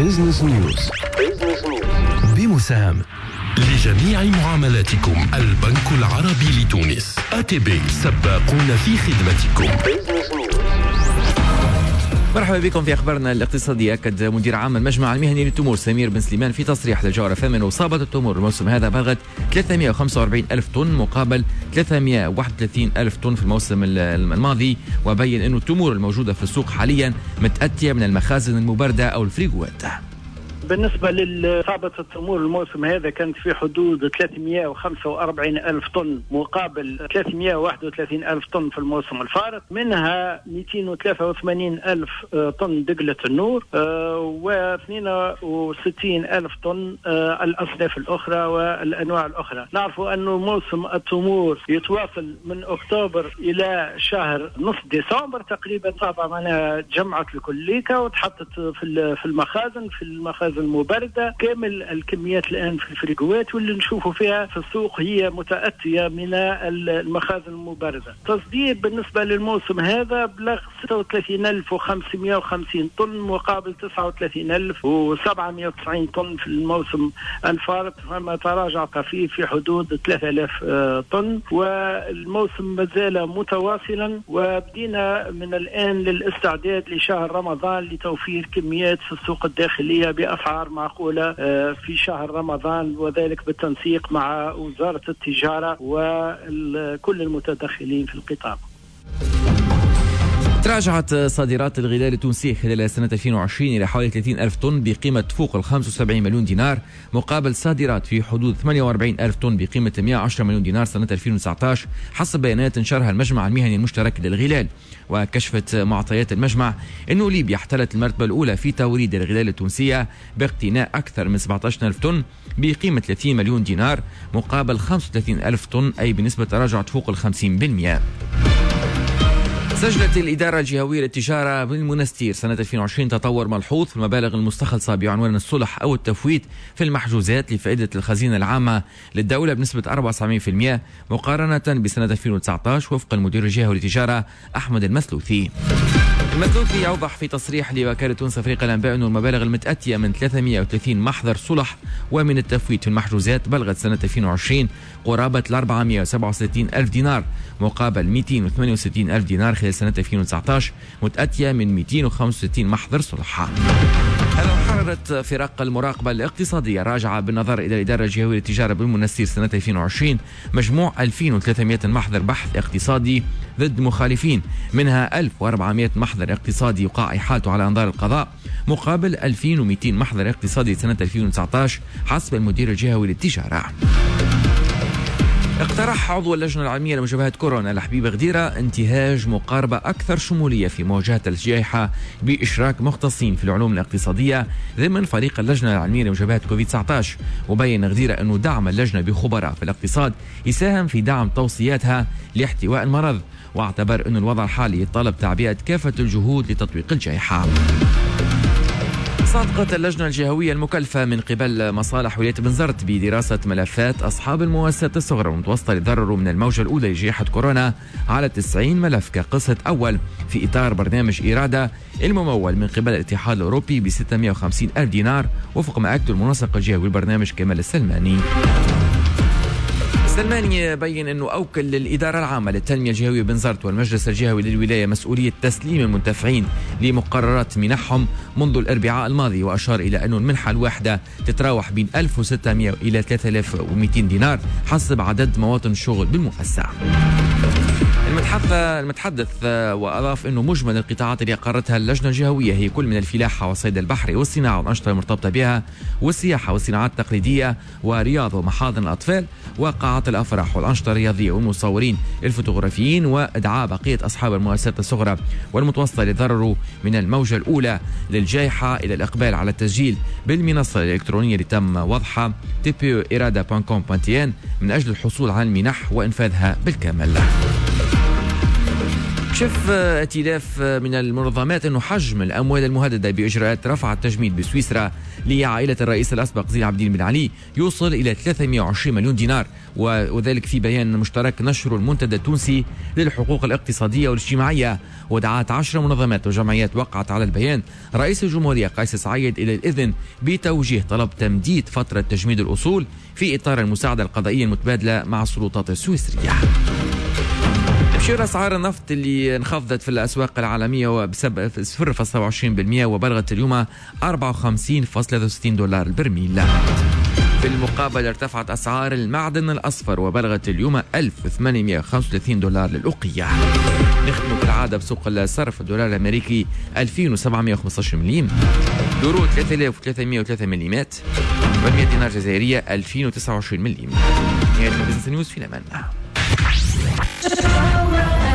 بيزنس نيوز بمساهمة لجميع معاملاتكم البنك العربي لتونس. ATB سباقون في خدمتكم. مرحبا بكم في أخبارنا الاقتصادية. أكد مدير عام المجمع المهني للتمور سمير بن سليمان في تصريح للجوهرة FM أن إصابة التمور الموسم هذا بلغت 345 ألف طن مقابل 331 ألف طن في الموسم الماضي، وبين أن التمور الموجودة في السوق حاليا متأتية من المخازن المبردة أو الفريغوات. بالنسبة لإصابة التمور الموسم هذا كانت في حدود 345 ألف طن مقابل 331 ألف طن في الموسم الفارط، منها 283 ألف طن دقلة النور و62 ألف طن الأصناف الأخرى والأنواع الأخرى. نعرف أن موسم التمور يتواصل من أكتوبر إلى شهر نصف ديسمبر تقريبا. طبعا معنا جمعت الكليكة وتحطت في المخازن المبردة. كامل الكميات الآن في الفريغوات واللي نشوفوا فيها في السوق هي متأتية من المخازن المبردة. تصدير بالنسبة للموسم هذا بلغ 36550 طن مقابل 39790 طن في الموسم الفارط، فما تراجع طفيف في حدود 3000 طن، والموسم ما زال متواصلا. وبدينا من الآن للاستعداد لشهر رمضان لتوفير كميات في السوق الداخلية بأسعار معقولة في شهر رمضان، وذلك بالتنسيق مع وزارة التجارة وكل المتدخلين في القطاع. تراجعت صادرات الغلال التونسي خلال سنة 2020 إلى حوالي 30 ألف طن بقيمة فوق ال 75 مليون دينار، مقابل صادرات في حدود 48 ألف طن بقيمة 110 مليون دينار سنة 2019 حسب بيانات نشرها المجمع المهني المشترك للغلال. وكشفت معطيات المجمع أنه ليبيا احتلت المرتبة الأولى في توريد الغلال التونسية باقتناء أكثر من 17 ألف طن بقيمة 30 مليون دينار مقابل 35 ألف طن، أي بنسبة تراجع فوق ال 50%. سجلت الإدارة الجهوية للتجارة بالمنستير سنة 2020 تطور ملحوظ في المبالغ المستخلصة بعنوان الصلح أو التفويت في المحجوزات لفائدة الخزينة العامة للدولة بنسبة 74% مقارنة بسنة 2019 وفق المدير الجهوي للتجارة أحمد المثلوثي. المثلوثي يوضح في تصريح لوكالة تونس أفريقيا الأنباء أن المبالغ المتأتية من 330 محضر صلح ومن التفويت في المحجوزات بلغت سنة 2020 قرابة 467 ألف دينار مقابل 268 ألف دينار خلال سنة 2019 متأتية من 265 محضر صلح. هذا حررت فرق المراقبة الاقتصادية راجعة بالنظر إلى الإدارة الجهوية للتجارة بالمنستير سنة 2020 مجموع 2300 محضر بحث اقتصادي ضد مخالفين، منها 1400 محضر اقتصادي يقع إحالته على أنظار القضاء مقابل 2200 محضر اقتصادي سنة 2019 حسب المدير الجهوي للتجارة. اقترح عضو اللجنة العلمية لمجابهة كورونا لحبيب غديرة انتهاج مقاربة أكثر شمولية في مواجهة الجائحة بإشراك مختصين في العلوم الاقتصادية ضمن فريق اللجنة العلمية لمجابهة كوفيد-19. وبين غديرة أنه دعم اللجنة بخبراء في الاقتصاد يساهم في دعم توصياتها لاحتواء المرض، واعتبر أن الوضع الحالي يتطلب تعبئة كافة الجهود لتطبيق الجائحة. صادقت اللجنة الجهوية المكلفة من قبل مصالح ولاية بنزرت بدراسة ملفات أصحاب المؤسسات الصغرى والمتوسطة اللي تضرروا من الموجة الأولى لجائحة كورونا على 90 ملف كقسط أول في إطار برنامج إرادة الممول من قبل الاتحاد الأوروبي ب 650 ألف دينار وفق ما أكد المنسق الجهوي للبرنامج كمال السلماني. السلماني يبين أنه أوكل للإدارة العامة للتنمية الجهوية بنزرت والمجلس الجهوي للولاية مسؤولية تسليم المنتفعين لمقررات منحهم منذ الأربعاء الماضي، وأشار إلى أن المنحة الواحدة تتراوح بين 1600 إلى 3200 دينار حسب عدد مواطن الشغل بالمؤسسة. المتحدث وأضاف أنه مجمل القطاعات اللي أقرتها اللجنة الجهوية هي كل من الفلاحة والصيد البحري والصناعة والأنشطة المرتبطة بها والسياحة والصناعات التقليدية ورياض ومحاضن الأطفال وقاعات الأفراح والأنشطة الرياضية والمصورين الفوتوغرافيين وإدعاء بقية أصحاب المؤسسات الصغرى والمتوسطة اللي ضرروا من الموجة الأولى للجائحة إلى الإقبال على التسجيل بالمنصة الإلكترونية اللي تم وضعها tpo-irada.com.tn من أجل الحصول على المنح وإنفاذها بالكامل. شف ائتلاف من المنظمات أنه حجم الأموال المهددة بإجراءات رفع التجميد بسويسرا لعائلة الرئيس الأسبق زين العابدين بن علي يوصل إلى 320 مليون دينار، وذلك في بيان مشترك نشر المنتدى التونسي للحقوق الاقتصادية والاجتماعية. ودعت 10 منظمات وجمعيات وقعت على البيان رئيس الجمهورية قيس سعيد إلى الإذن بتوجيه طلب تمديد فترة تجميد الأصول في إطار المساعدة القضائية المتبادلة مع السلطات السويسرية. تبشير أسعار النفط اللي انخفضت في الأسواق العالمية بسبب 0.27% وبلغت اليوم 54.63 دولار البرميل. في المقابل ارتفعت أسعار المعدن الأصفر وبلغت اليوم 1835 دولار للأوقية. نختم كالعادة بسوق الصرف. الدولار الأمريكي 2715 مليم، يورو 3303 مليمات، و100 دينار جزائرية 2029 مليم. نهاية بزنس نيوز في الأمان.